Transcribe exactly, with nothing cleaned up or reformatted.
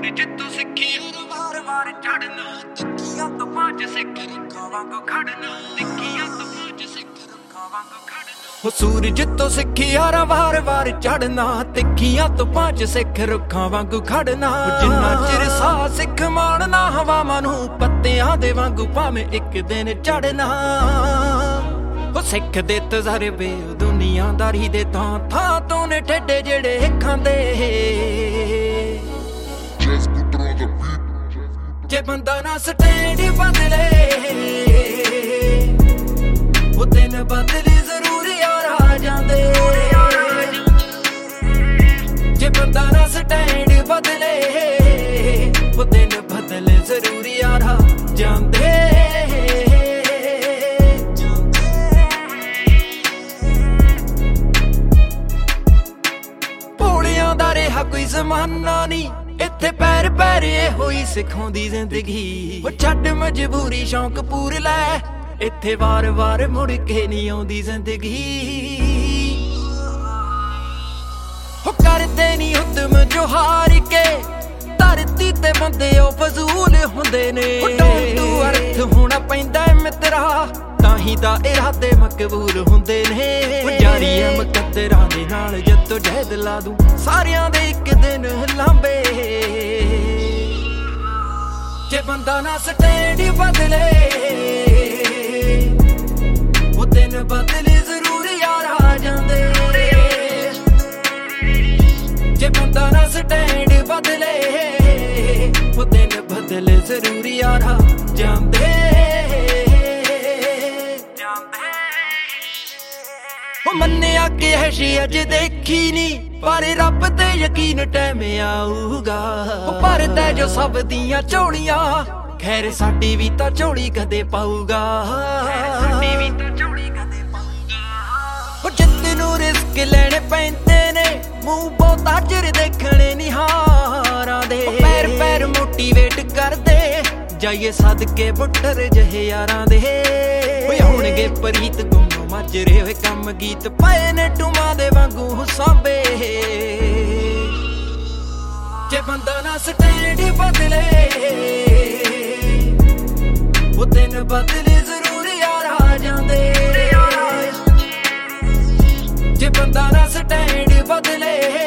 ਸੂਰਜ ਤੋਂ ਸਿੱਖੀ ਵਾਰ ਵਾਰ ਚੜਨਾ ਤਿੱਖੀਆਂ ਤੋਂ ਪੰਜ ਸਿੱਖ ਰੁੱਖਾਂ ਵਾਂਗੂ ਖੜਨਾ ਤਿੱਖੀਆਂ ਤੋਂ ਪੰਜ ਸਿੱਖ ਰੁੱਖਾਂ ਵਾਂਗੂ ਖੜਨਾ ਹੋ ਸੂਰਜ ਤੋਂ ਸਿੱਖੀ ਯਾਰਾ ਵਾਰ ਵਾਰ ਚੜਨਾ ਤਿੱਖੀਆਂ ਤੋਂ ਪੰਜ ਸਿੱਖ ਰੁੱਖਾਂ ਵਾਂਗੂ ਖੜਨਾ ਜਿੰਨਾ ਚਿਰ ਸਾਹ ਸਿੱਖ ਮਾਣਨਾ ਹਵਾਵਾਂ ਨੂੰ ਪੱਤਿਆਂ ਦੇ ਵਾਂਗੂ ਭਾਵੇਂ ਇੱਕ ਦਿਨ ਚੜਨਾ ਉਹ ਸਿੱਖ ਦੇ ਤਜਰਬੇ ਦੁਨੀਆਦਾਰੀ ਦੇ ਥਾਂ ਥਾਂ ਤੋਂ ਨੇ ਠੇਡੇ ਜਿਹੜੇ ਖਾਂਦੇ ਜੇ ਬੰਦਾ ਨਾ ਸਟੈਂਡ ਬਦਲੇ ਉਹ ਦਿਨ ਬਦਲੇ ਜ਼ਰੂਰ ਯਾਰ ਆ ਜਾਂਦੇ ਜੇ ਬੰਦਾ ਨਾ ਸਟੈਂਡ ਬਦਲੇ ਉਹ ਦਿਨ ਬਦਲੇ ਜ਼ਰੂਰ ਯਾਰ ਆ ਜਾਂਦੇ ਭੋਲਿਆਂ ਦਾ ਰਿਹਾ ਕੋਈ ਜ਼ਮਾਨਾ ਨਹੀਂ ਇੱਥੇ ਪੈਰ ਪੈਰ ਹੋਈ ਸਿਖਾਉਂਦੀ ਜ਼ਿੰਦਗੀ ਉਹ ਛੱਡ ਮਜਬੂਰੀ ਸ਼ੌਂਕ ਪੂਰ ਲੈ ਇੱਥੇ ਵਾਰ ਵਾਰ ਮੁੜ ਕੇ ਨਹੀਂ ਆਉਂਦੀ ਜ਼ਿੰਦਗੀ ਉਹ ਕਰਦੇ ਨਹੀਂ ਉਦਮ ਜੋ ਹਾਰ ਕੇ ਧਰਤੀ ਤੇ ਬੰਦੇ ਉਹ ਫਜ਼ੂਲ ਹੁੰਦੇ ਨੇ ਟੋਟੂ ਅਰਥ ਹੋਣਾ ਪੈਂਦਾ ਮਿੱਤਰਾ ਤਾਂ ਹੀ ਤਾਂ ਇਰਾਦੇ ਮਕਬੂਲ ਹੁੰਦੇ ਨੇ ਜਾਰੀ ਐ ਮੁਕੱਦਰਾਂ ਦੇ ਨਾਲ ਜੱਤੋ ਜਹਿਦ ਲਾ ਦੂੰ ਸਾਰਿਆਂ ਦੇ ਇੱਕ ਦਿਨ ਲਾਂਬੇ ਜੇ ਬੰਦਾ ਨਾ ਸਟੈਂਡ ਬਦਲੇ ਉਹ ਦਿਨ ਬਦਲੇ ਜ਼ਰੂਰ ਯਾਰ ਆ ਜਾਂਦੇ ਜੇ ਬੰਦਾ ਨਾ ਸਟੈਂਡ ਬਦਲੇ ਉਹ ਦਿਨ ਬਦਲੇ ਜ਼ਰੂਰ ਯਾਰ ਆ ਜਾਂਦੇ ਉਹ ਮੰਨਿਆ ਕਿ ਹੈਸ਼ੀ ਅਜੇ ਦੇਖੀ ਨੀ ਪਰ ਰੱਬ ਤੇ ਯਕੀਨ ਟਾਈਮ ਆਊਗਾ ਉਹ ਭਰਦਾ ਜੋ ਸਭ ਦੀਆਂ ਝੋਲੀਆਂ ਖੈਰ ਸਾਡੀ ਵੀ ਤਾਂ ਝੋਲੀ ਕਦੇ ਪਾਊਗਾ ਸਾਡੀ ਵੀ ਤਾਂ ਝੋਲੀ ਕਦੇ ਪਾਊਗਾ ਉਹ ਜਿੱਤ ਨੂੰ ਰਿਸਕ ਲੈਣੇ ਪੈਂਦੇ ਨੇ ਮੂੰਹ ਬਹੁਤਾ ਚਿਰ ਦੇਖਣੇ ਨਿਹਾਰਾਂ ਦੇ ਪੈਰ ਪੈਰ ਮੋਟੀਵੇਟ ਕਰਦੇ ਜਾਈਏ ਸਦਕੇ ਬੁੱਟਰ ਜਿਹੇ ਯਾਰਾਂ ਦੇ ਓਏ ਹੋਣਗੇ ਪ੍ਰੀਤ ਗੁੰਮ ਮਾਜਰੇ ਹੋਏ ਕੰਮ ਗੀਤ ਪਏ ਨੇ ਟੂਮਾਂ ਦੇ ਵਾਂਗੂ ਸਾਂਭੇ ਜੇ ਬੰਦਾ ਨਾ ਸਟੈਂਡ ਬਦਲੇ ਉਹ ਦਿਨ ਬਦਲੇ ਜ਼ਰੂਰ ਯਾਰ ਆ ਜਾਂਦੇ ਜੇ ਬੰਦਾ ਨਾ ਸਟੈਂਡ ਬਦਲੇ